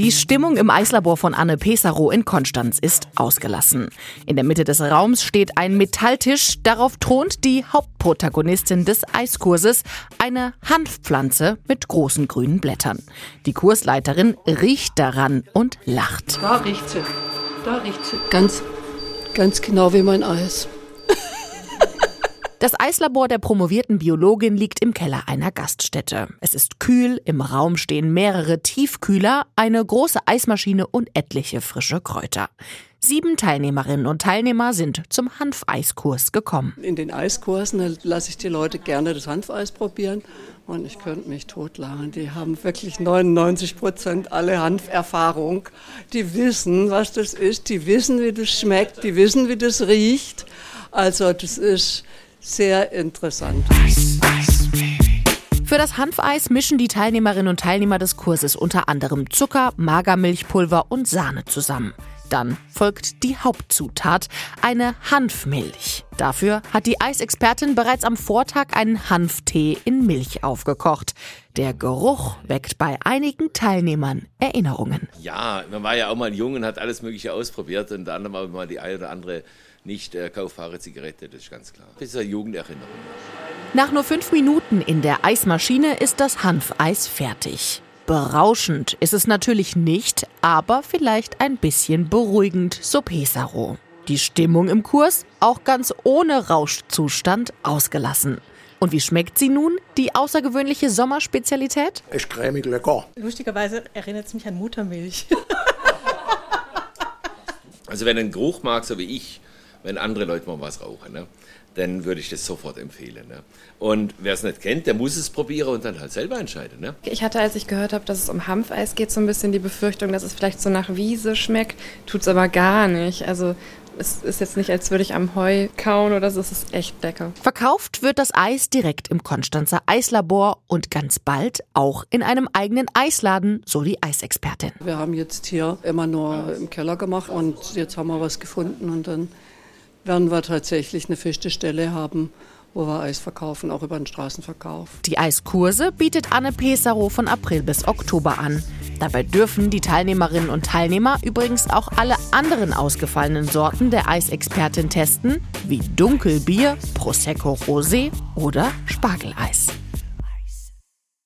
Die Stimmung im Eislabor von Anne Pesaro in Konstanz ist ausgelassen. In der Mitte des Raums steht ein Metalltisch. Darauf thront die Hauptprotagonistin des Eiskurses, eine Hanfpflanze mit großen grünen Blättern. Die Kursleiterin riecht daran und lacht. Da riecht sie. Ganz genau wie mein Eis. Das Eislabor der promovierten Biologin liegt im Keller einer Gaststätte. Es ist kühl, im Raum stehen mehrere Tiefkühler, eine große Eismaschine und etliche frische Kräuter. 7 Teilnehmerinnen und Teilnehmer sind zum Hanfeiskurs gekommen. In den Eiskursen lasse ich die Leute gerne das Hanfeis probieren und ich könnte mich totlachen. Die haben wirklich 99% alle Hanferfahrung. Die wissen, was das ist, die wissen, wie das schmeckt, die wissen, wie das riecht. Also das ist sehr interessant. Für das Hanfeis mischen die Teilnehmerinnen und Teilnehmer des Kurses unter anderem Zucker, Magermilchpulver und Sahne zusammen. Dann folgt die Hauptzutat, eine Hanfmilch. Dafür hat die Eisexpertin bereits am Vortag einen Hanftee in Milch aufgekocht. Der Geruch weckt bei einigen Teilnehmern Erinnerungen. Ja, man war ja auch mal jung und hat alles Mögliche ausprobiert und dann haben wir mal die eine oder andere nicht kaufbare Zigarette, das ist ganz klar. Das ist eine Jugenderinnerung. Nach nur 5 Minuten in der Eismaschine ist das Hanfeis fertig. Berauschend ist es natürlich nicht, aber vielleicht ein bisschen beruhigend, so Pesaro. Die Stimmung im Kurs, auch ganz ohne Rauschzustand, ausgelassen. Und wie schmeckt sie nun, die außergewöhnliche Sommerspezialität? Ist cremig lecker. Lustigerweise erinnert es mich an Muttermilch. Also wenn ein Geruch mag, so wie ich, wenn andere Leute mal was rauchen, ne, dann würde ich das sofort empfehlen. Ne. Und wer es nicht kennt, der muss es probieren und dann halt selber entscheiden. Ne. Ich hatte, als ich gehört habe, dass es um Hanfeis geht, so ein bisschen die Befürchtung, dass es vielleicht so nach Wiese schmeckt. Tut's aber gar nicht. Also es ist jetzt nicht, als würde ich am Heu kauen oder so. Es ist echt lecker. Verkauft wird das Eis direkt im Konstanzer Eislabor und ganz bald auch in einem eigenen Eisladen, so die Eisexpertin. Wir haben jetzt hier immer nur im Keller gemacht und jetzt haben wir was gefunden und dann werden wir tatsächlich eine feste Stelle haben, wo wir Eis verkaufen, auch über den Straßenverkauf. Die Eiskurse bietet Anne Pesaro von April bis Oktober an. Dabei dürfen die Teilnehmerinnen und Teilnehmer übrigens auch alle anderen ausgefallenen Sorten der Eisexpertin testen, wie Dunkelbier, Prosecco Rosé oder Spargeleis.